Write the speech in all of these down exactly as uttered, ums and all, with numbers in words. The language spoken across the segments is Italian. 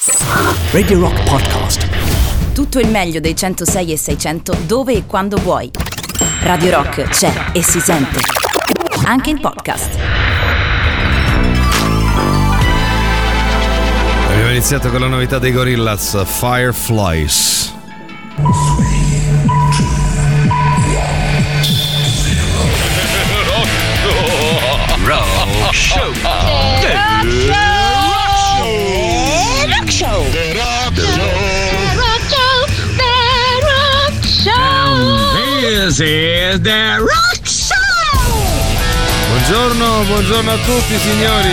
Radio Rock Podcast. Tutto il meglio dei centosei e seicento dove e quando vuoi. Radio Rock c'è e si sente anche in podcast. Abbiamo iniziato con la novità dei Gorillaz, Fireflies. Rock Show. The Rock Show. The Rock Show. The Rock Show. The Rock Show. This is The Rock Show. Buongiorno, buongiorno a tutti signori.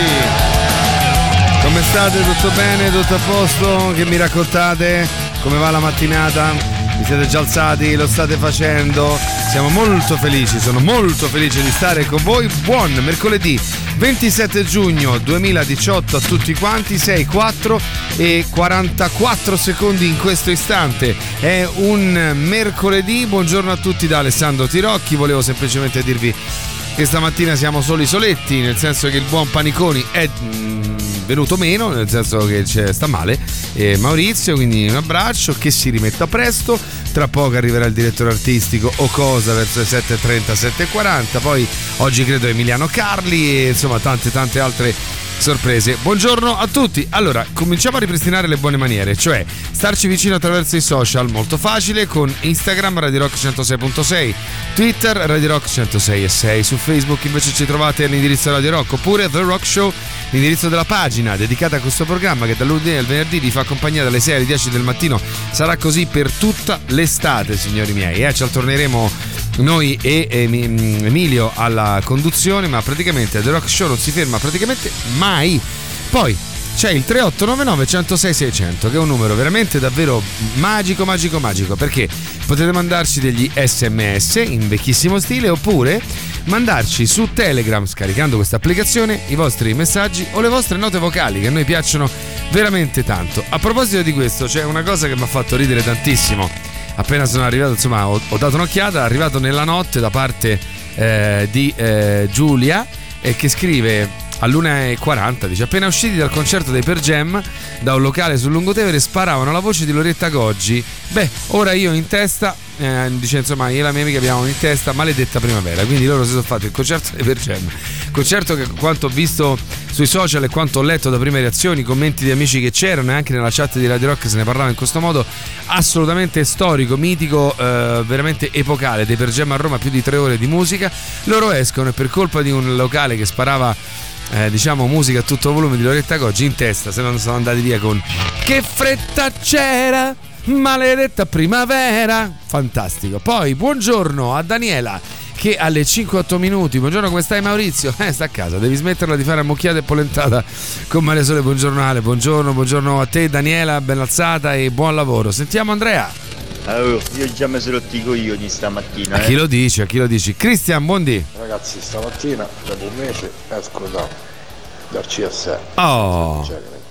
Come state? Tutto bene? Tutto a posto? Che mi raccontate? Come va la mattinata? Vi siete già alzati? Lo state facendo? Siamo molto felici, sono molto felice di stare con voi. Buon mercoledì ventisette giugno duemiladiciotto a tutti quanti. Sei, quattro e quarantaquattro secondi in questo istante. È un mercoledì. Buongiorno a tutti da Alessandro Tirocchi. Volevo semplicemente dirvi che stamattina siamo soli soletti, nel senso che il buon Paniconi è venuto meno, nel senso che sta male, e Maurizio, quindi un abbraccio, che si rimetta presto. Tra poco arriverà il direttore artistico o cosa verso le sette e trenta, sette e quaranta, poi oggi credo Emiliano Carli e insomma tante tante altre sorprese. Buongiorno a tutti. Allora, cominciamo a ripristinare le buone maniere, cioè starci vicino attraverso i social, molto facile, con Instagram Radio Rock centosei punto sei, Twitter Radio Rock centosei e sei, su Facebook invece ci trovate all'indirizzo Radio Rock, oppure The Rock Show, l'indirizzo della pagina dedicata a questo programma che dal lunedì al venerdì vi fa compagnia dalle sei alle dieci del mattino. Sarà così per tutta l'estate, signori miei, eh? Ci alterneremo noi e Emilio alla conduzione, ma praticamente The Rock Show non si ferma praticamente mai. Poi c'è il tre otto nove nove uno zero sei sei zero zero, che è un numero veramente davvero magico, magico, magico, perché potete mandarci degli sms in vecchissimo stile, oppure mandarci su Telegram, scaricando questa applicazione, i vostri messaggi o le vostre note vocali, che a noi piacciono veramente tanto. A proposito di questo, c'è una cosa che mi ha fatto ridere tantissimo. Appena sono arrivato, insomma, ho, ho dato un'occhiata, è arrivato nella notte da parte eh, di eh, Giulia, eh, che scrive all'una e quaranta, dice: appena usciti dal concerto dei Per Jam da un locale sul Lungotevere sparavano la voce di Loretta Goggi. Beh, ora io in testa, eh, dice insomma, io e la mia amica abbiamo in testa Maledetta Primavera, quindi loro si sono fatti il concerto dei Per Jam. Concerto che, quanto ho visto sui social e quanto ho letto da prime reazioni, commenti di amici che c'erano, e anche nella chat di Radio Rock se ne parlava in questo modo, assolutamente storico, mitico, eh, veramente epocale. Dei Per Jam a Roma, più di tre ore di musica. Loro escono e per colpa di un locale che sparava Eh, diciamo musica a tutto volume di Loretta Goggi, in testa se non sono andati via con Che fretta c'era, maledetta primavera. Fantastico. Poi buongiorno a Daniela, che alle cinque otto minuti: buongiorno, come stai Maurizio? Eh, sta a casa, devi smetterla di fare ammucchiata e polentata con Maria Sole. Buongiorno Ale, buongiorno, buongiorno a te Daniela, ben alzata e buon lavoro. Sentiamo Andrea. Allora, io già mi sono rotto i coglioni stamattina. A chi eh. lo dici, a chi lo dici? Cristian, buondì. Ragazzi, stamattina, dopo un mese, esco da, dal C S E. Oh,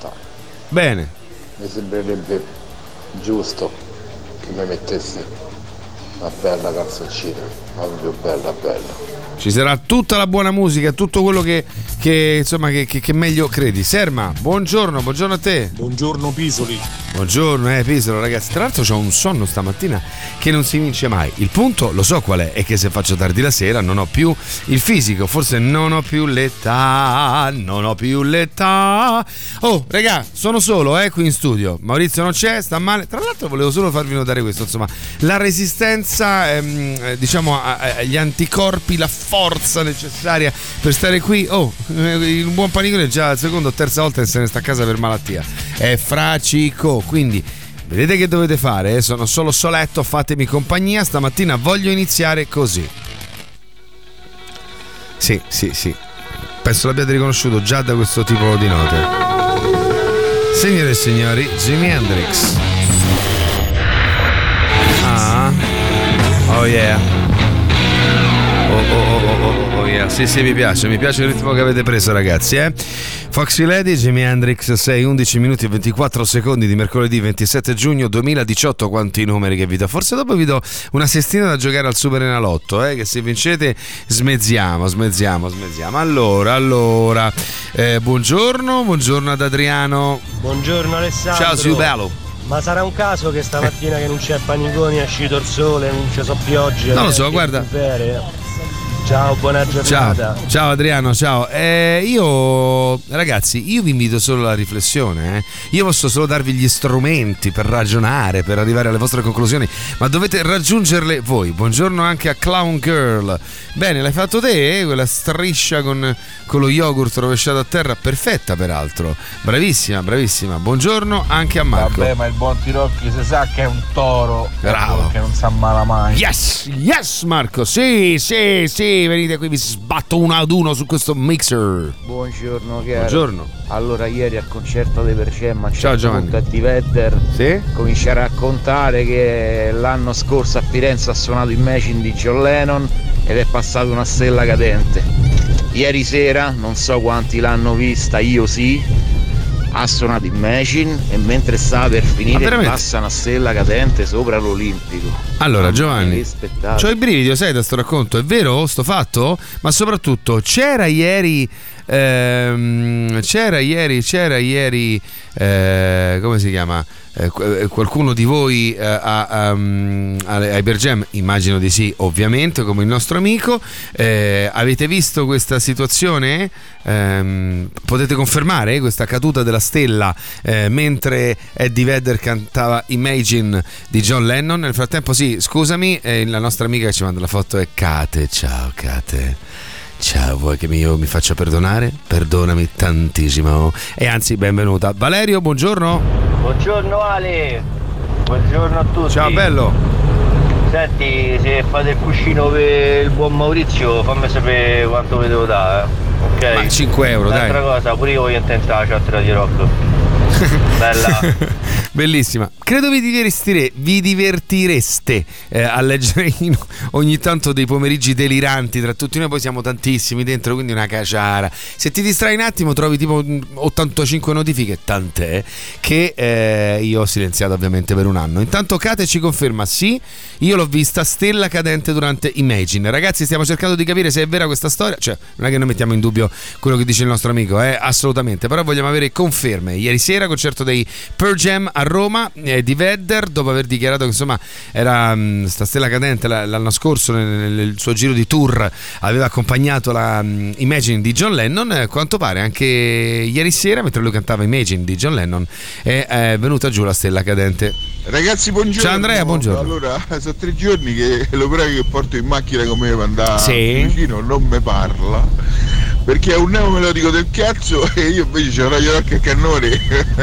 bene. Mi sembrerebbe giusto che mi mettessi una bella canzoncina, ma proprio bella, bella. Ci sarà tutta la buona musica, tutto quello che, che insomma che, che, che meglio credi. Serma, buongiorno, buongiorno a te. Buongiorno Pisoli. Buongiorno, eh Pisolo, ragazzi. Tra l'altro c'ho un sonno stamattina che non si vince mai. Il punto, lo so qual è, è che se faccio tardi la sera non ho più il fisico, forse non ho più l'età, non ho più l'età. Oh, regà, sono solo, eh, qui in studio. Maurizio non c'è, sta male. Tra l'altro volevo solo farvi notare questo, insomma, la resistenza, ehm, diciamo, agli anticorpi, la forza necessaria per stare qui. Oh, il buon Panicone già la seconda o terza volta che se ne sta a casa per malattia. È fracico, quindi vedete che dovete fare, eh? Sono solo soletto, fatemi compagnia. Stamattina voglio iniziare così. Sì, sì, sì. Penso l'abbiate riconosciuto già da questo tipo di note. Signore e signori, Jimi Hendrix. Ah. Oh yeah. Oh oh oh oh oh oh yeah. Sì sì, mi piace, mi piace il ritmo che avete preso, ragazzi, eh. Foxy Lady, Jimi Hendrix, sei, undici minuti e ventiquattro secondi di mercoledì ventisette giugno duemiladiciotto. Quanti numeri che vi do? Forse dopo vi do una sestina da giocare al Super Enalotto, eh, che se vincete smezziamo, smezziamo, smezziamo. Allora, allora, eh, buongiorno, buongiorno ad Adriano. Buongiorno Alessandro. Ciao, Siu bello. Ma sarà un caso che stamattina che non c'è Paniconi, è uscito il sole, non ci sono piogge? Non lo so, guarda. Vere. Ciao, buona giornata. Ciao, ciao Adriano, ciao. Eh, io, ragazzi, io vi invito solo alla riflessione. Eh. Io posso solo darvi gli strumenti per ragionare, per arrivare alle vostre conclusioni, ma dovete raggiungerle voi. Buongiorno anche a Clown Girl. Bene, l'hai fatto te, eh? Quella striscia con, con lo yogurt rovesciato a terra, perfetta peraltro. Bravissima, bravissima. Buongiorno anche a Marco. Vabbè, ma il buon Tirocchi si sa che è un toro. Bravo. Che non si ammala mai. Yes, yes Marco, sì, sì, sì. Venite qui, vi sbatto uno ad uno su questo mixer. Buongiorno Chiaro. Buongiorno. Allora ieri al concerto dei Percem a Ciao Giovanni. a Di Vedder, sì? comincia a raccontare che l'anno scorso a Firenze ha suonato Imagine di John Lennon ed è passata una stella cadente. Ieri sera, non so quanti l'hanno vista, io sì, ha suonato Imagine e mentre stava per finire passa una stella cadente sopra l'Olimpico. Allora Giovanni, c'ho i brividi, sai, da sto racconto, è vero sto fatto? Ma soprattutto c'era ieri ehm, c'era ieri c'era ieri eh, come si chiama? Eh, qualcuno di voi eh, a, um, ai Bergem? Immagino di sì, ovviamente, come il nostro amico. Eh, avete visto questa situazione? Eh, potete confermare questa caduta della stella eh, mentre Eddie Vedder cantava Imagine di John Lennon? Nel frattempo sì, scusami, eh, la nostra amica che ci manda la foto è Kate. Ciao Kate. Ciao, vuoi che io mi faccia perdonare? Perdonami tantissimo. E anzi, benvenuta. Valerio, buongiorno. Buongiorno Ale. Buongiorno a tutti. Ciao bello. Senti, se fate il cuscino per il buon Maurizio, fammi sapere quanto vi devo dare, eh? Ok? Ma cinque euro, Un'altra dai. cosa, pure io voglio intentare la chat Radio Rock. Bella. Bellissima. Credo vi divertireste, vi divertireste eh, a leggere in, ogni tanto dei pomeriggi deliranti tra tutti noi, poi siamo tantissimi dentro, quindi una caciara. Se ti distrai un attimo trovi tipo ottantacinque notifiche, tant'è che eh, io ho silenziato ovviamente per un anno. Intanto Kate ci conferma, sì, io l'ho vista stella cadente durante Imagine. Ragazzi, stiamo cercando di capire se è vera questa storia, cioè non è che noi mettiamo in dubbio quello che dice il nostro amico, eh, assolutamente, però vogliamo avere conferme. Ieri sera concerto dei Pearl Jam a Roma, eh, di Vedder, dopo aver dichiarato che insomma era mh, sta stella cadente l'anno scorso nel, nel suo giro di tour aveva accompagnato la mh, Imagine di John Lennon. A quanto pare anche ieri sera, mentre lui cantava Imagine di John Lennon, è, è venuta giù la stella cadente. Ragazzi, buongiorno. Ciao Andrea, buongiorno. Allora, sono tre giorni che l'operaio che porto in macchina come per andare sì. vicino non mi parla perché è un neomelodico del cazzo e io invece c'ho Radio Rock e Cannoni.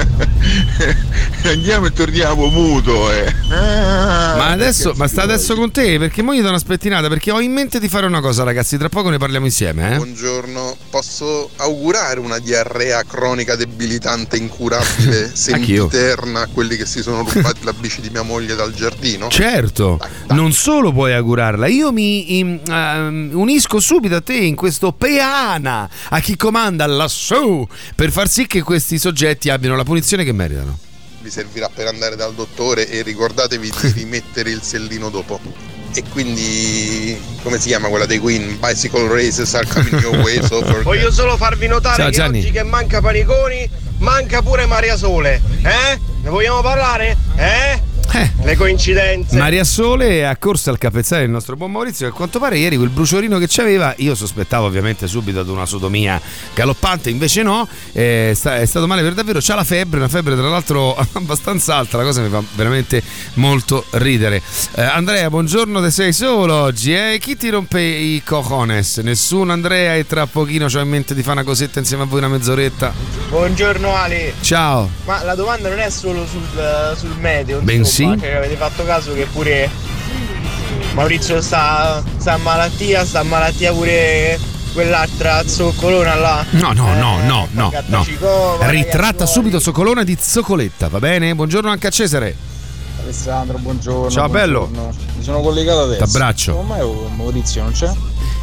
Andiamo e torniamo muto, eh. Ah, ma adesso, ma sta adesso con te? Perché mo gli do una spettinata, perché ho in mente di fare una cosa, ragazzi, tra poco ne parliamo insieme, eh. Buongiorno, posso augurare una diarrea cronica debilitante incurabile sempiterna a quelli che si sono rubati la bici di mia moglie dal giardino? Certo, dai, dai. Non solo puoi augurarla, io mi in, uh, unisco subito a te in questo peana a chi comanda lassù per far sì che questi soggetti abbiano la punizione che meritano. Vi servirà per andare dal dottore e ricordatevi di rimettere il sellino dopo. E quindi, come si chiama quella dei Queen? Bicycle races are coming your way, so for... Voglio solo farvi notare Ciao, che Gianni. oggi che manca Paniconi, manca pure Maria Sole, eh? Ne vogliamo parlare? Eh? Eh. Le coincidenze. Maria Sole è accorsa al capezzale del nostro buon Maurizio, che a quanto pare ieri quel bruciorino che c'aveva, io sospettavo ovviamente subito ad una sodomia galoppante, invece no, è, sta, è stato male per davvero, c'ha la febbre, una febbre tra l'altro abbastanza alta, la cosa mi fa veramente molto ridere. eh, Andrea, buongiorno, te sei solo oggi, eh? Chi ti rompe i cojones? Nessuno, Andrea, e tra pochino c'ho in mente di fare una cosetta insieme a voi, una mezz'oretta. Buongiorno Ale. Ciao. Ma la domanda non è solo sul, sul meteo, Bensì. Cioè, avete fatto caso che pure Maurizio sta, sta a malattia, sta a malattia pure quell'altra zoccolona là? No, no, eh, no, no, no, no. Cicova, ritratta subito Zoccolona di Zoccoletta, va bene? Buongiorno anche a Cesare. Alessandro, buongiorno. Ciao, buongiorno. bello. Mi sono collegato adesso. T'abbraccio. Ormai Maurizio non c'è?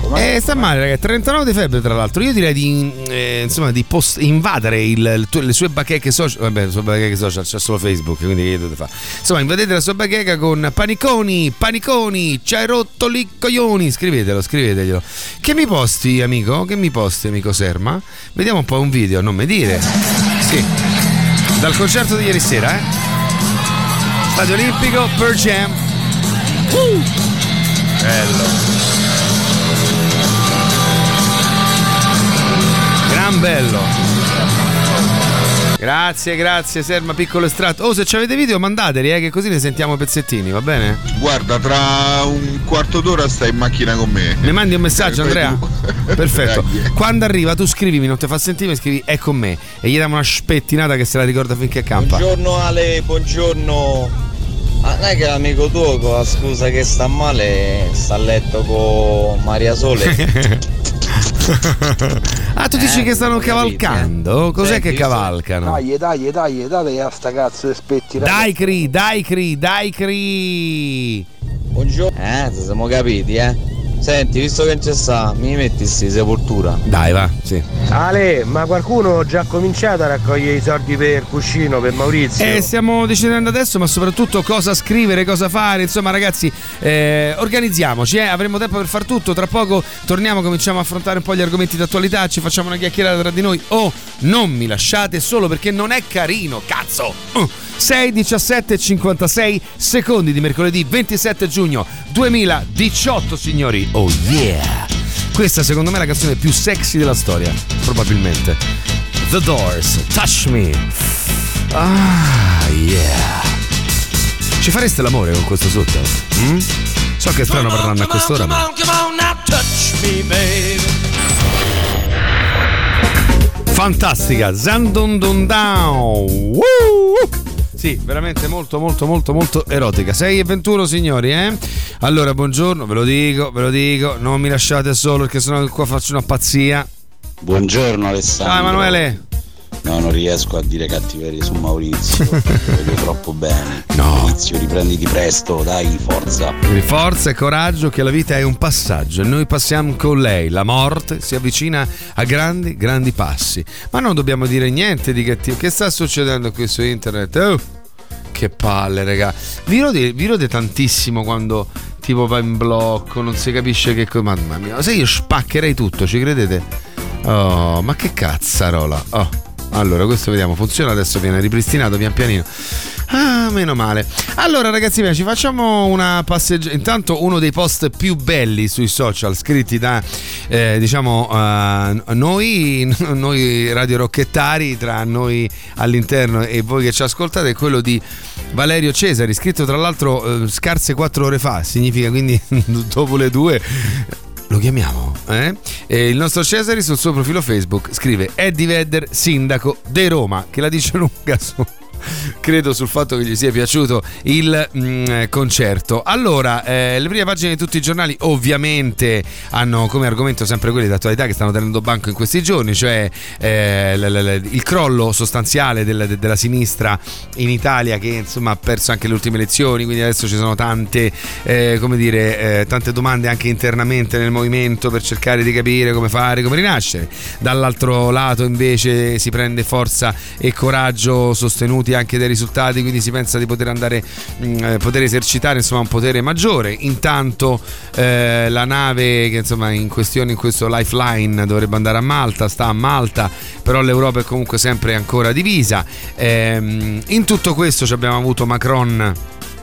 Eh, sta male, ragazzi. trentanove di febbre, tra l'altro. Io direi di eh, insomma di post- invadere il, il, le sue bacheche social. Vabbè, le sue bacheche social c'è solo Facebook, quindi che dovete fare? Insomma, invadete la sua bacheca con paniconi, paniconi, ci hai rotto li coglioni. Scrivetelo, scriveteglielo. Che mi posti, amico? Che mi posti, amico Serma? Vediamo un po' un video, non mi dire. Sì. Dal concerto di ieri sera, eh? Stadio Olimpico, Pearl Jam. Uh! Bello. Gran bello. Grazie, grazie Serma, piccolo estratto. Oh, se ci avete video mandateli, eh, che così ne sentiamo pezzettini, va bene? Guarda, tra un quarto d'ora stai in macchina con me. Mi mandi un messaggio, Andrea? Perfetto. Quando arriva tu scrivimi, non ti fa sentire, scrivi è con me e gli diamo una spettinata che se la ricorda finché campa. Buongiorno Ale, buongiorno. Ah, non è che l'amico tuo con la scusa che sta male sta a letto con Maria Sole. Ah, tu dici eh, che stanno cavalcando? Eh. Cos'è Senti, che cavalcano? Dai, dai, dai, dai, a sta cazzo di spetti. Dai Cri, dai Cri, dai Cri. Buongiorno. Eh, se siamo capiti, eh. Senti, visto che c'è sta, mi metti sti Sepoltura. Dai, va, sì. Ale, ma qualcuno ha già cominciato a raccogliere i soldi per Cuscino, per Maurizio? Eh, stiamo decidendo adesso, ma soprattutto cosa scrivere, cosa fare. Insomma, ragazzi, eh, organizziamoci, eh. Avremo tempo per far tutto. Tra poco torniamo, cominciamo a affrontare un po' gli argomenti d'attualità. Ci facciamo una chiacchierata tra di noi. Oh, non mi lasciate solo perché non è carino, cazzo. Uh. sei, diciassette e cinquantasei secondi di mercoledì ventisette giugno duemiladiciotto, signori. Oh yeah! Questa secondo me è la canzone più sexy della storia, probabilmente. The Doors, Touch Me. Ah yeah. Ci fareste l'amore con questo sotto? Mm? So che è strano parlarne a quest'ora, ma... Fantastica, Zandondon Down. Woo! Sì, veramente molto molto molto molto erotica. sei e ventuno, signori, eh? Allora, buongiorno, ve lo dico, ve lo dico, non mi lasciate solo perché sennò qua faccio una pazzia. Buongiorno Alessandro. Ciao Emanuele. No, non riesco a dire cattiverie su Maurizio, lo vedo troppo bene. No. Maurizio, riprenditi presto, dai, forza. Forza e coraggio, che la vita è un passaggio e noi passiamo con lei. La morte si avvicina a grandi, grandi passi. Ma non dobbiamo dire niente di cattivo. Che sta succedendo qui su internet? Oh, che palle, raga. Vi rode, vi rode tantissimo quando tipo va in blocco, non si capisce che cosa. Mamma mia, se io spaccherei tutto, ci credete? Oh, ma che cazzarola. Oh. Allora, questo vediamo, funziona, adesso viene ripristinato pian pianino. Ah, meno male. Allora, ragazzi miei, ci facciamo una passeggiata. Intanto uno dei post più belli sui social scritti da eh, diciamo uh, noi noi radio rocchettari, tra noi all'interno e voi che ci ascoltate, è quello di Valerio Cesari, scritto tra l'altro eh, scarse quattro ore fa, significa quindi dopo le due. Lo chiamiamo, eh? E il nostro Cesari sul suo profilo Facebook scrive Eddie Vedder, sindaco di Roma, che la dice lunga su, credo, sul fatto che gli sia piaciuto il mh, concerto. Allora, eh, le prime pagine di tutti i giornali ovviamente hanno come argomento sempre quelli d'attualità che stanno tenendo banco in questi giorni, cioè eh, l- l- l- il crollo sostanziale del, de- della sinistra in Italia, che insomma ha perso anche le ultime elezioni, quindi adesso ci sono tante eh, come dire eh, tante domande anche internamente nel movimento per cercare di capire come fare, come rinascere. Dall'altro lato invece si prende forza e coraggio sostenuti anche dai risultati, quindi si pensa di poter andare mh, poter esercitare insomma un potere maggiore. Intanto eh, la nave che insomma in questione, in questo Lifeline, dovrebbe andare a Malta, sta a Malta, però l'Europa è comunque sempre ancora divisa. Ehm, in tutto questo ci abbiamo avuto Macron,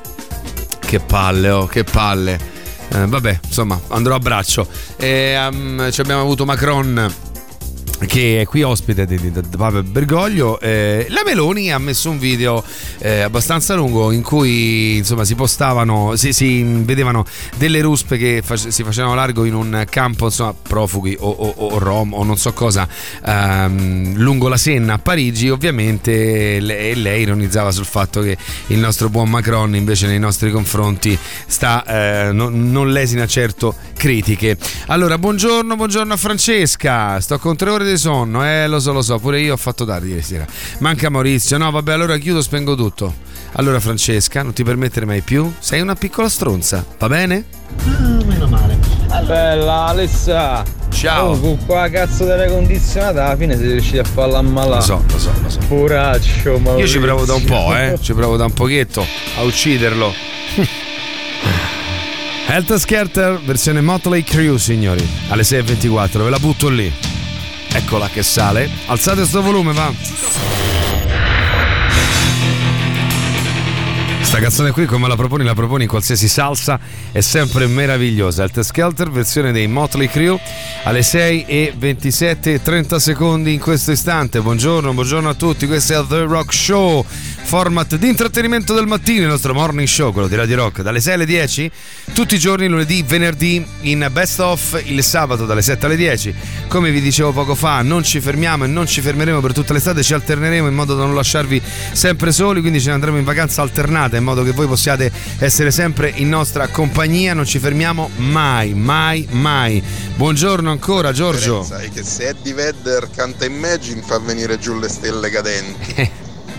che palle, oh, che palle. Eh, vabbè, insomma, andrò a braccio. E, um, ci abbiamo avuto Macron che è qui ospite di, di, di Pavel Bergoglio. Eh, la Meloni ha messo un video eh, abbastanza lungo in cui insomma si postavano, si, si vedevano delle ruspe che face, si facevano largo in un campo insomma profughi o, o, o rom o non so cosa ehm, lungo la Senna a Parigi. Ovviamente lei, lei ironizzava sul fatto che il nostro buon Macron invece nei nostri confronti sta eh, no, non lesina certo critiche. Allora, buongiorno, buongiorno a Francesca, sto con tre ore di sonno, eh lo so, lo so, pure io ho fatto tardi ieri sera. Manca Maurizio, no vabbè, allora chiudo, spengo tutto. Allora Francesca, non ti permettere mai più, sei una piccola stronza, va bene? Ah, meno male. Allora Bella Alessa. Ciao. Oh, con qua cazzo dell'aria condizionata alla fine siete riusciti a farla ammalare. Lo so, lo so, lo so. Poraccio, Maurizio. Io ci provo da un po', eh. Ci provo da un pochetto a ucciderlo. Helter Skelter, versione Motley Crue, signori. Alle sei e ventiquattro, ve la butto lì. Eccola che sale. Alzate sto volume, va. Sta canzone qui come la proponi, la proponi in qualsiasi salsa, è sempre meravigliosa. Helter Skelter, versione dei Motley Crue, alle sei e ventisette e trenta secondi in questo istante. Buongiorno, buongiorno a tutti, questo è The Rock Show, format di intrattenimento del mattino, il nostro morning show, quello di Radio Rock, dalle sei alle dieci, tutti i giorni, lunedì, venerdì, in best of, il sabato dalle sette alle dieci. Come vi dicevo poco fa, non ci fermiamo e non ci fermeremo per tutta l'estate, ci alterneremo in modo da non lasciarvi sempre soli, quindi ce ne andremo in vacanza alternate in modo che voi possiate essere sempre in nostra compagnia, non ci fermiamo mai, mai, mai. Buongiorno ancora Giorgio. Sai che se Eddie Vedder canta Imagine fa venire giù le stelle cadenti.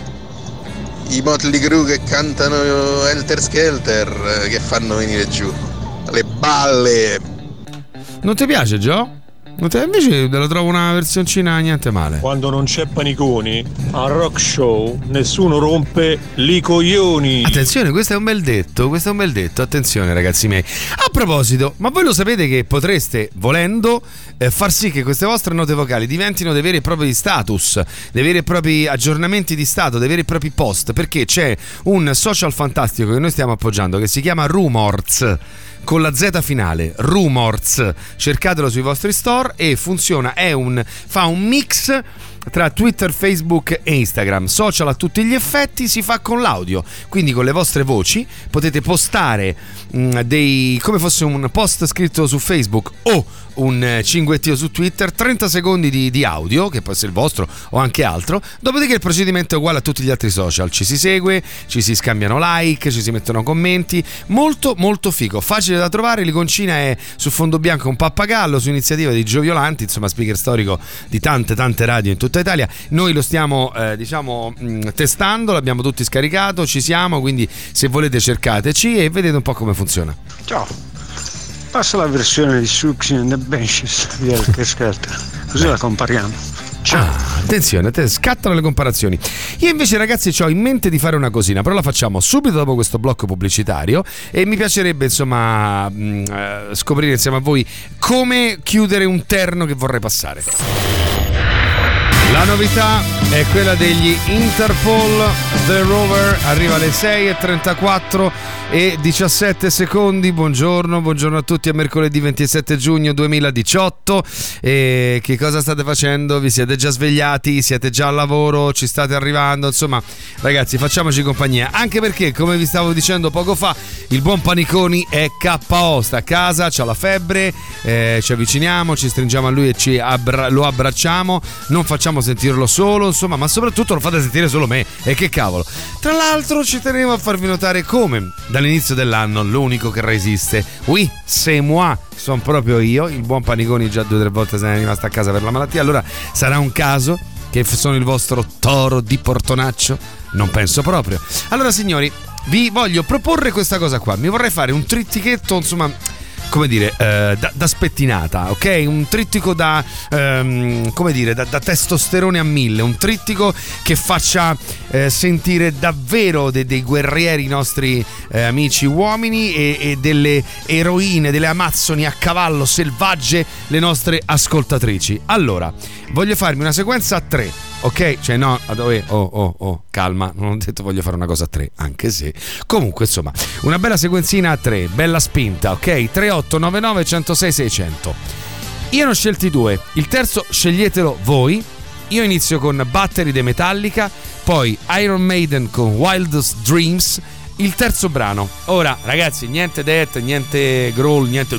I Motley Crue che cantano Helter Skelter che fanno venire giù le balle. Non ti piace, Gio? Non te, invece lo trovo una versioncina niente male. Quando non c'è Paniconi al Rock Show nessuno rompe li coglioni. Attenzione, questo è un bel detto, questo è un bel detto, attenzione ragazzi miei. A proposito, ma voi lo sapete che potreste, volendo, eh, far sì che queste vostre note vocali diventino dei veri e propri status, dei veri e propri aggiornamenti di stato, dei veri e propri post, perché c'è un social fantastico che noi stiamo appoggiando che si chiama Rumors, con la Z finale, Rumors, cercatelo sui vostri store e funziona, è un fa un mix tra Twitter, Facebook e Instagram, social a tutti gli effetti, si fa con l'audio, quindi con le vostre voci potete postare mh, dei come fosse un post scritto su Facebook o un cinguettio su Twitter, trenta secondi di, di audio, che può essere il vostro o anche altro, dopodiché il procedimento è uguale a tutti gli altri social, ci si segue, ci si scambiano like, ci si mettono commenti, molto molto figo, facile da trovare, l'iconcina è su fondo bianco un pappagallo, su iniziativa di Gio Violanti, insomma speaker storico di tante tante radio in tutta Italia. Noi lo stiamo eh, diciamo mh, testando, l'abbiamo tutti scaricato, ci siamo, quindi se volete cercateci e vedete un po' come funziona. Ciao, passa la versione di Suction and the Benches di Helter Skelter, così la compariamo. Ciao. Ah, attenzione, te scattano le comparazioni. Io invece ragazzi ho in mente di fare una cosina, però la facciamo subito dopo questo blocco pubblicitario e mi piacerebbe insomma mh, eh, scoprire insieme a voi come chiudere un terno che vorrei passare. La novità è quella degli Interpol, The Rover, arriva alle sei e trentaquattro e diciassette secondi. Buongiorno, buongiorno a tutti, è mercoledì ventisette giugno duemiladiciotto. E che cosa state facendo? Vi siete già svegliati? Siete già al lavoro? Ci state arrivando? Insomma, ragazzi, facciamoci compagnia, anche perché, come vi stavo dicendo poco fa, il buon Paniconi è K O, sta a casa, c'ha la febbre, eh, ci avviciniamo, ci stringiamo a lui e ci abbra- lo abbracciamo, non facciamo sentirlo solo, insomma, ma soprattutto lo fate sentire solo me, e che cavolo. Tra l'altro ci tenevo a farvi notare come dall'inizio dell'anno l'unico che resiste, oui, c'est moi, sono proprio io. Il buon Paniconi già due o tre volte se ne è rimasto a casa per la malattia, allora sarà un caso che sono il vostro toro di Portonaccio? Non penso proprio. Allora signori, vi voglio proporre questa cosa qua, mi vorrei fare un trittichetto, insomma, come dire, eh, da, da spettinata, ok? Un trittico da, ehm, come dire, da, da testosterone a mille, un trittico che faccia eh, sentire davvero de, dei guerrieri i nostri eh, amici uomini e, e delle eroine, delle amazzoni a cavallo selvagge le nostre ascoltatrici. Allora, voglio farmi una sequenza a tre. Ok, cioè no, oh, oh, oh, calma, non ho detto voglio fare una cosa a tre, anche se comunque insomma, una bella sequenzina a tre, bella spinta, ok? tre otto nove nove uno zero sei sei zero zero. Io ne ho scelti due, il terzo sceglietelo voi. Io inizio con Battery dei Metallica, poi Iron Maiden con Wildest Dreams, il terzo brano. Ora ragazzi, niente death, niente growl, niente,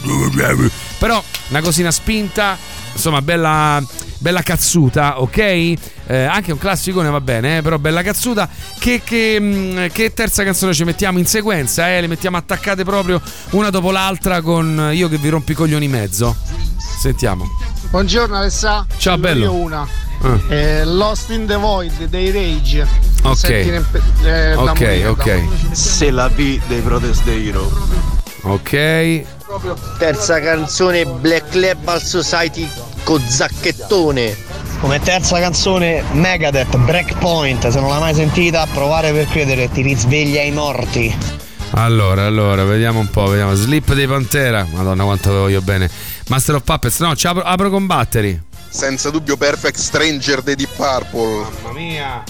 però una cosina spinta, insomma bella bella cazzuta, ok? Eh, anche un classicone va bene, eh, però bella cazzuta. Che, che, che terza canzone ci mettiamo in sequenza? Eh? Le mettiamo attaccate proprio una dopo l'altra con Io che vi rompi i coglioni mezzo. Sentiamo. Buongiorno Alessà. Ciao bello. Io una. Ah. Eh, Lost in the Void dei Rage. Ok. Sentire, eh, ok, ok. C'est la vie dei Protest Hero. Ok. Terza canzone Black Label Society con Zacchettone. Come terza canzone Megadeth Breakpoint, se non l'hai mai sentita, provare per credere, ti risveglia i morti. Allora, allora, vediamo un po', vediamo. Sleep dei Pantera. Madonna quanto avevo io bene. Master of Puppets, no, ci apro, apro con Battery. Senza dubbio Perfect Stranger dei Deep Purple. Mamma mia.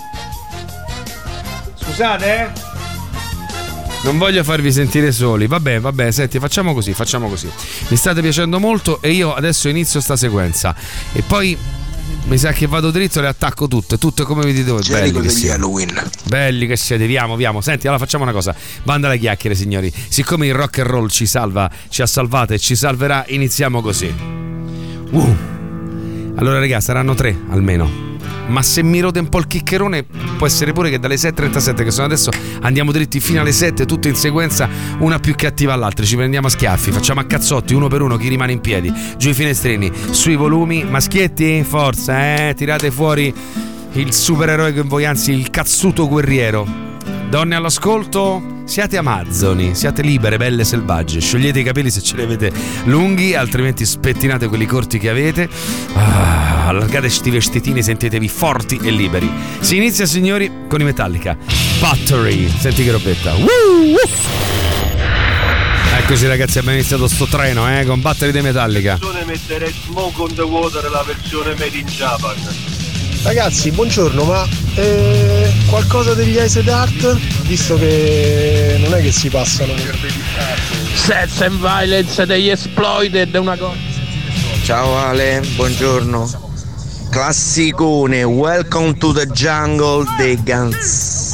Scusate? Non voglio farvi sentire soli. Vabbè, vabbè, senti, facciamo così, facciamo così. Mi state piacendo molto e io adesso inizio sta sequenza. E poi mi sa che vado dritto e le attacco tutte, tutte come vi dite voi. Belli che siete. Halloween. Belli che siete, viamo, viamo. Senti, allora facciamo una cosa. Banda alle chiacchiere, signori. Siccome il rock and roll ci salva, ci ha salvato e ci salverà, iniziamo così. Uh. Allora, raga, saranno tre almeno. Ma se mi rode un po' il chiccherone, può essere pure che dalle sei e trentasette che sono adesso andiamo dritti fino alle sette, tutte in sequenza, una più cattiva all'altra. Ci prendiamo a schiaffi, facciamo a cazzotti uno per uno chi rimane in piedi, giù i finestrini, sui volumi. Maschietti, forza, eh, tirate fuori il supereroe che voi, anzi il cazzuto guerriero. Donne all'ascolto, siate amazzoni, siate libere, belle, selvagge. Sciogliete i capelli se ce li avete lunghi, altrimenti spettinate quelli corti che avete. Ah, allargate sti vestitini, sentitevi forti e liberi. Si inizia, signori, con i Metallica. Battery, senti che robetta. Woo, woo. Eccoci ragazzi, abbiamo iniziato sto treno, eh, con Battery dei Metallica. Mettere Smoke on the Water, la versione made in Japan. Ragazzi, buongiorno, ma eh, qualcosa degli Acid Art? Visto che non è che si passano Sex and Violence degli Exploited, una cosa. Ciao Ale, buongiorno. Classicone, Welcome to the Jungle dei Guns.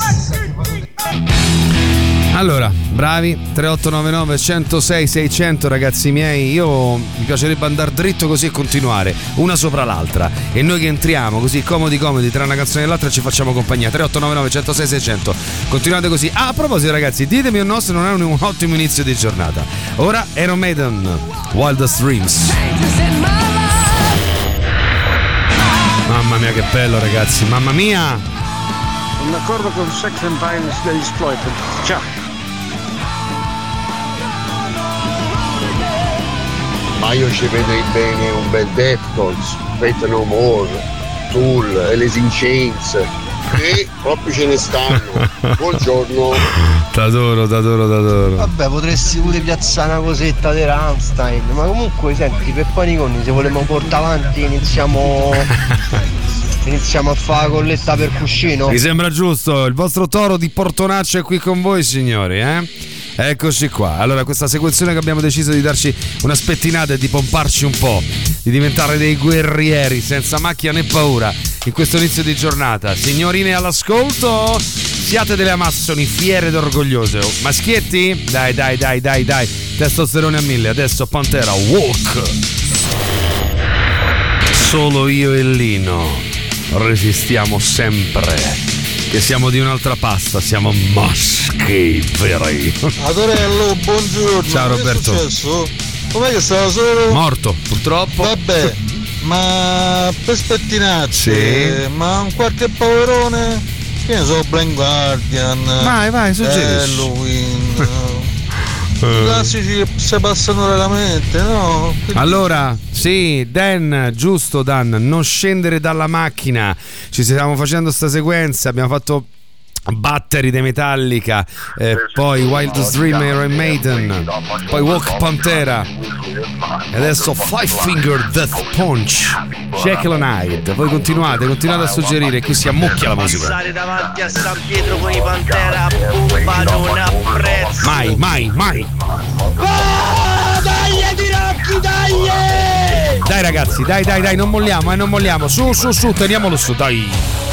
Allora, bravi, tre otto nove nove uno zero sei sei zero zero ragazzi miei, io mi piacerebbe andare dritto così e continuare, una sopra l'altra, e noi che entriamo così comodi comodi tra una canzone e l'altra ci facciamo compagnia. Tre otto nove nove uno zero sei sei zero zero, continuate così. Ah, a proposito ragazzi, ditemi un no se non è un ottimo inizio di giornata. Ora Iron Maiden, Wildest Dreams. Mamma mia che bello ragazzi, mamma mia. Un accordo con Sex and Violence degli Exploited. Ciao. Ma io ci vedrei bene un bel Deftones, Fate No More, Tool, Alice in Chains, e proprio ce ne stanno. Buongiorno. T'adoro, t'adoro, t'adoro. Vabbè, potresti pure piazzare una cosetta di Rammstein, ma comunque senti, per Paniconi se vogliamo portare avanti iniziamo iniziamo a fare la colletta per cuscino. Mi sembra giusto, il vostro toro di Portonaccio è qui con voi signori, eh? Eccoci qua. Allora, questa sequenzione che abbiamo deciso di darci una spettinata e di pomparci un po', di diventare dei guerrieri senza macchia né paura in questo inizio di giornata. Signorine all'ascolto, siate delle amazzoni fiere ed orgogliose. Maschietti? Dai, dai, dai, dai, dai. Testosterone a mille. Adesso Pantera, Walk. Solo io e Lino resistiamo sempre. Che siamo di un'altra pasta, siamo maschi veri. Adorello, buongiorno. Ciao Roberto. Che è successo? Com'è che stava solo? Morto, purtroppo. Vabbè, ma per spettinarci, sì. Ma un qualche poverone? Che ne so, Blind Guardian. Vai, vai, suggerisci. Halloween. I classici che si passano raramente, no? Allora, sì, Dan, giusto Dan, non scendere dalla macchina. Ci stiamo facendo sta sequenza, abbiamo fatto Battery dei Metallica, eh, poi Wildest Dream Iron Maiden, poi Walk Pantera e adesso Five Finger Death Punch, Jekyll and Hyde. Voi continuate, continuate a suggerire, qui si ammucchia la musica. Passare davanti a San Pietro con i Pantera, bomba non apprezzo. Mai, mai, mai. Oh, dai di Rocchi, dai! Dai ragazzi, dai, dai, dai, non molliamo, eh, non molliamo. Su, su, su, teniamolo su, dai.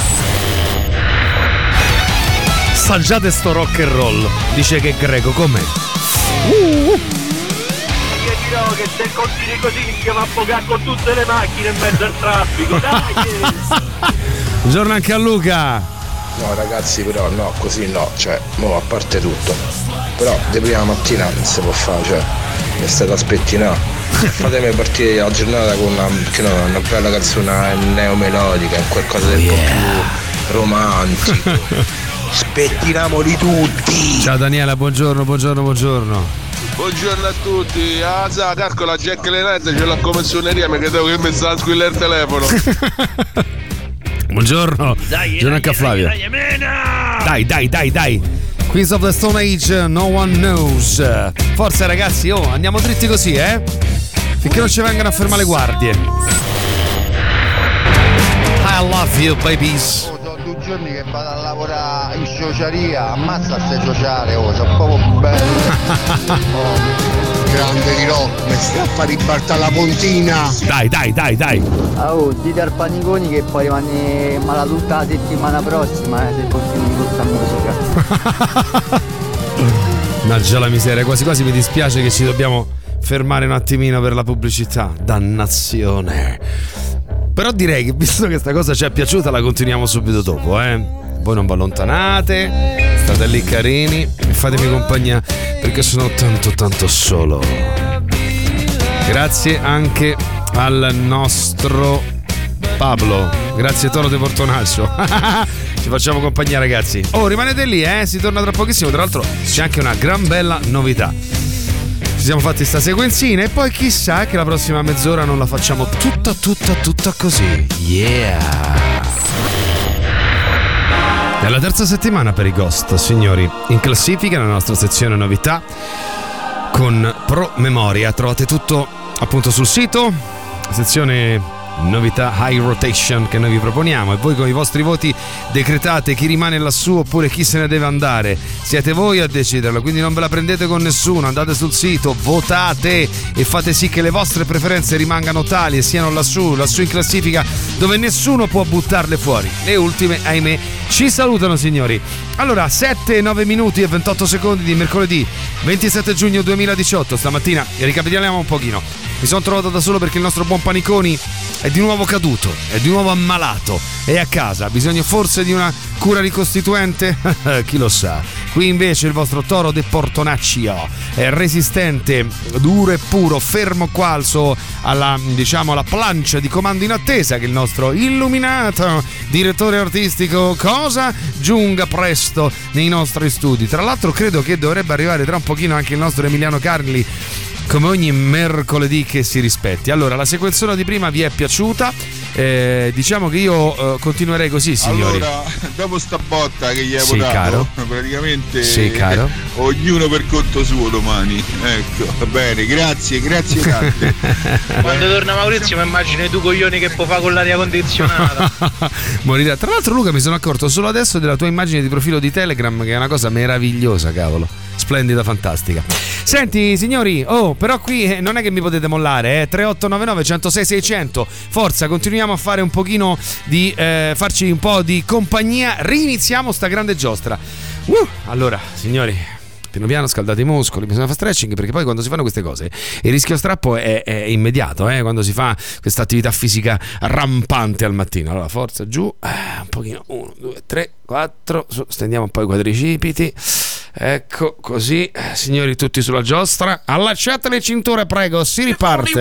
Assaggiate sto rock and roll, dice che Greco, com'è? Uh, uh. Io dirò che se continui così iniziamo a pogare con tutte le macchine in mezzo al traffico, dai! Buongiorno anche a Luca. No ragazzi, però no, così no, cioè, mo, a parte tutto. Però di prima mattina non si può fare, cioè, mi state a spettinare. Fatemi partire la giornata con una, che no, una bella canzone neomelodica, qualcosa del po' più romantico. Spettinamoli tutti. Ciao Daniela, buongiorno, buongiorno, buongiorno. Buongiorno a tutti. Ah, sa, calcola Jack Lenette ce l'ha come suoneria, mi credevo che mi stava a squillare il telefono. Buongiorno. Dai, Buongiorno anche a Flavio. Dai, dai, dai, dai, dai. Queens of the Stone Age, No One Knows. Forza ragazzi, oh, andiamo dritti così, eh? Finché non ci vengano a fermare le guardie. I love you, babies. Oh, sono due giorni che vado a lavorare in sociaria, ammazza ste sociale, oh, sono proprio bello. Oh, grande di rock, mi sta a fare ribaltare la pontina. Dai, dai, dai, dai. Oh, dite al Paniconi che poi rimane male tutta la settimana prossima, eh, se continui con questa musica. Mannaggia la miseria, quasi quasi mi dispiace che ci dobbiamo fermare un attimino per la pubblicità. Dannazione. Però direi che visto che sta cosa ci è piaciuta la continuiamo subito dopo, eh. Voi non vi allontanate, state lì carini e fatemi compagnia perché sono tanto tanto solo. Grazie anche al nostro Pablo. Grazie Toro de Portonaccio. Ci facciamo compagnia ragazzi. Oh, rimanete lì, eh, si torna tra pochissimo. Tra l'altro c'è anche una gran bella novità. Ci siamo fatti sta sequenzina e poi chissà che la prossima mezz'ora non la facciamo tutta tutta tutta così. Yeah. È la terza settimana per i Ghost, signori. In classifica nella nostra sezione novità con Pro Memoria. Trovate tutto appunto sul sito, sezione novità High Rotation che noi vi proponiamo, e voi con i vostri voti decretate chi rimane lassù oppure chi se ne deve andare. Siete voi a deciderlo, quindi non ve la prendete con nessuno, andate sul sito, votate e fate sì che le vostre preferenze rimangano tali e siano lassù, lassù in classifica dove nessuno può buttarle fuori. Le ultime, ahimè, ci salutano signori. Allora, sette, nove minuti e ventotto secondi di mercoledì ventisette giugno duemiladiciotto. Stamattina ricapitoliamo un pochino. Mi sono trovato da solo perché il nostro buon Paniconi è di nuovo caduto, è di nuovo ammalato, è a casa, ha bisogno forse di una cura ricostituente? Chi lo sa. Qui invece il vostro Toro de Portonaccio è resistente, duro e puro, fermo qualso alla, diciamo, alla plancia di comando in attesa che il nostro illuminato direttore artistico cosa giunga presto nei nostri studi. Tra l'altro credo che dovrebbe arrivare tra un pochino anche il nostro Emiliano Carli, come ogni mercoledì che si rispetti. Allora, la sequenzona di prima vi è piaciuta? Eh, diciamo che io eh, continuerei così, signori. Allora, dopo sta botta che gli hai sì, votato, caro. praticamente sì, caro. ognuno per conto suo domani. Ecco, va bene, grazie, grazie tante. Quando torna Maurizio mi immagino i due coglioni che può fare con l'aria condizionata. Morirà. Tra l'altro Luca, mi sono accorto solo adesso della tua immagine di profilo di Telegram, che è una cosa meravigliosa, cavolo. Splendida, fantastica. Senti signori, oh, però qui eh, non è che mi potete mollare, eh? tre otto nove nove, uno zero sei, sei zero zero. Forza, continuiamo a fare un pochino di eh, farci un po' di compagnia. Riniziamo sta grande giostra. Uh, allora, signori, piano piano scaldate i muscoli, bisogna fare stretching, perché poi quando si fanno queste cose il rischio strappo è, è immediato, eh? Quando si fa questa attività fisica rampante al mattino. Allora, forza, giù, eh, un pochino, uno, due, tre, quattro, su, stendiamo un po' i quadricipiti. Ecco così, signori, tutti sulla giostra. Allacciate le cinture, prego, si riparte.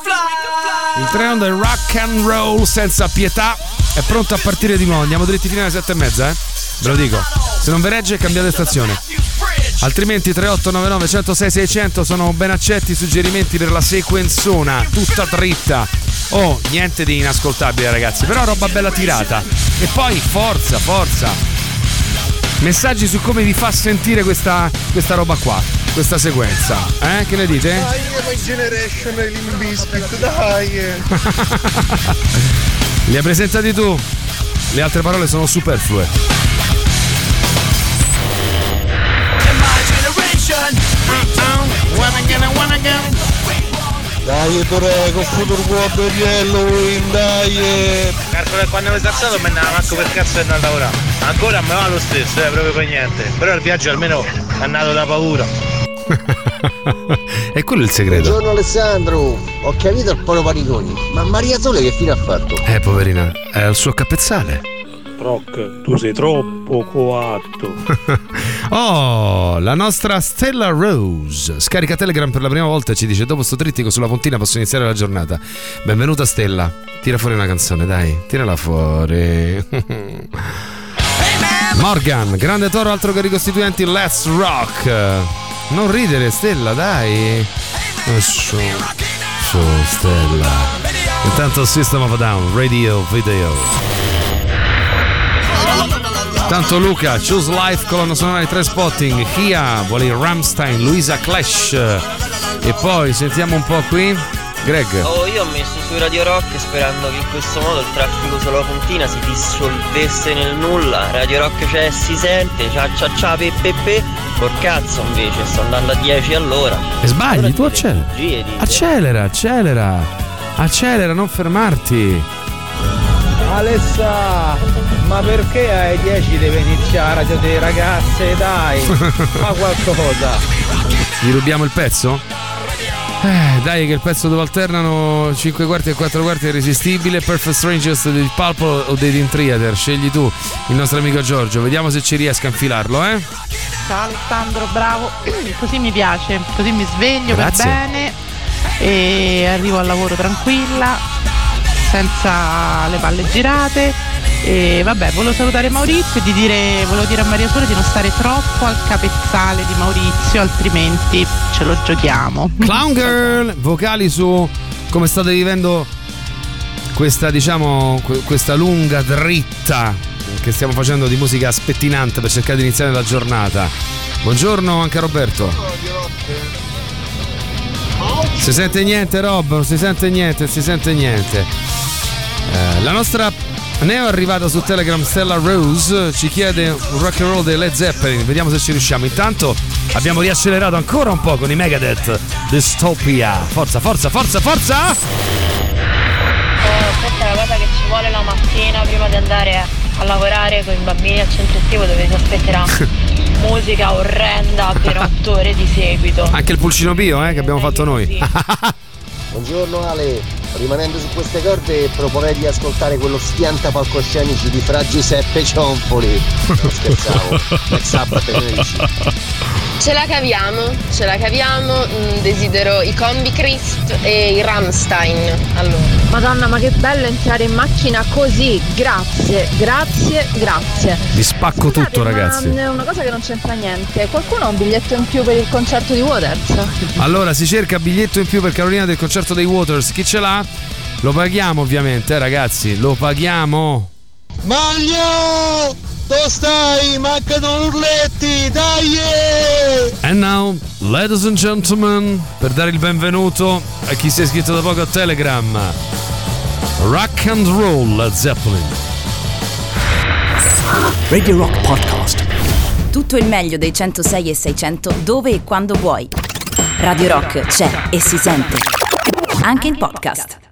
Il treno del rock and roll senza pietà è pronto a partire di nuovo. Andiamo dritti fino alle sette e mezza, eh? Ve lo dico. Se non vi regge, cambiate stazione. Altrimenti tre otto nove nove, uno zero sei, sei zero zero sono ben accetti suggerimenti per la sequenzona tutta dritta. Oh, niente di inascoltabile ragazzi, però roba bella tirata. E poi forza, forza. Messaggi su come vi fa sentire questa, questa roba qua, questa sequenza, eh? Che ne dite? Dai, My Generation e Limp Bizkit, dai! Li hai presentati tu? Le altre parole sono superflue. Dai, prego, futuro cuore di Halloween, dai! Calcola che quando mi sono alzato me ne andavo manco per cazzo e andavo a lavorare. Ancora me va lo stesso, eh, proprio per niente. Però il viaggio almeno è nato da paura. E quello è il segreto. Buongiorno Alessandro, ho capito il Polo Paniconi, ma Maria Sole che fine ha fatto? Eh, poverina, è al suo capezzale. Rock, tu sei troppo coatto. Oh, la nostra Stella Rose scarica Telegram per la prima volta e ci dice: dopo sto trittico sulla pontina posso iniziare la giornata. Benvenuta Stella, tira fuori una canzone, dai, tirala fuori. Morgan, grande Toro, altro che ricostituenti, let's rock. non ridere, Stella, dai. Oh, su, su, Stella. Intanto System of a Down, Radio Video. Tanto Luca, Choose Life, colonna sonora di Trainspotting, Kia, vuole il Rammstein, Luisa Clash. E poi sentiamo un po' qui, Greg. Oh, io ho messo su Radio Rock sperando che in questo modo il traffico sulla puntina si dissolvesse nel nulla. Radio Rock c'è, si sente, cia cia cia pe pe pe. Col cazzo invece, sto andando a dieci all'ora. E sbagli, tu accelera. Accelera, accelera. Accelera, non fermarti. Alessa, ma perché ai dieci deve iniziare la radio delle ragazze? Dai, fa qualcosa. Gli rubiamo il pezzo? Eh, dai che il pezzo dove alternano cinque quarti e quattro quarti è irresistibile. Perfect Strangers dei Pulp o dei Dream Theater, scegli tu, il nostro amico Giorgio, vediamo se ci riesca a infilarlo, eh? Ciao Alessandro, bravo, così mi piace, così mi sveglio. Grazie. Per bene e arrivo al lavoro tranquilla, senza le palle girate. E vabbè, volevo salutare Maurizio e di dire, volevo dire a Maria Sole di non stare troppo al capezzale di Maurizio, altrimenti ce lo giochiamo. Clown Girl, vocali su come state vivendo questa, diciamo, questa lunga dritta che stiamo facendo di musica spettinante per cercare di iniziare la giornata. Buongiorno anche a Roberto. Si sente niente, Rob? Non si sente niente, si sente niente. Eh, la nostra Neo è arrivata su Telegram, Stella Rose ci chiede un rock and roll dei Led Zeppelin, vediamo se ci riusciamo. Intanto abbiamo riaccelerato ancora un po' con i Megadeth, Dystopia. Forza, forza, forza, forza! Oh, questa è la cosa che ci vuole la mattina prima di andare a lavorare con i bambini al centro estivo, dove si aspetterà musica orrenda per otto ore di seguito. Anche il pulcino bio, eh, che abbiamo fatto noi. Buongiorno Ale, rimanendo su queste corde proporrei di ascoltare quello schianta palcoscenici di Fra Giuseppe Cionfoli. Non scherzavo, Black Sabbath e Medici. Ce la caviamo, ce la caviamo, mm, desidero i Combi Crisp e i Rammstein. Allora. Madonna, ma che bello entrare in macchina così, grazie, grazie, grazie. Vi spacco Scusate, tutto, ragazzi. Ma è una cosa che non c'entra niente, qualcuno ha un biglietto in più per il concerto di Waters? Allora si cerca biglietto in più per Carolina del concerto dei Waters, chi ce l'ha? Lo paghiamo ovviamente, eh, ragazzi, lo paghiamo. Maglio! Dove stai? Mancano urletti, dai! And now, ladies and gentlemen, per dare il benvenuto a chi si è iscritto da poco a Telegram, Rock and Roll Led Zeppelin. Radio Rock Podcast. Tutto il meglio dei centosei e seicento dove e quando vuoi. Radio Rock c'è e si sente. Anche in podcast.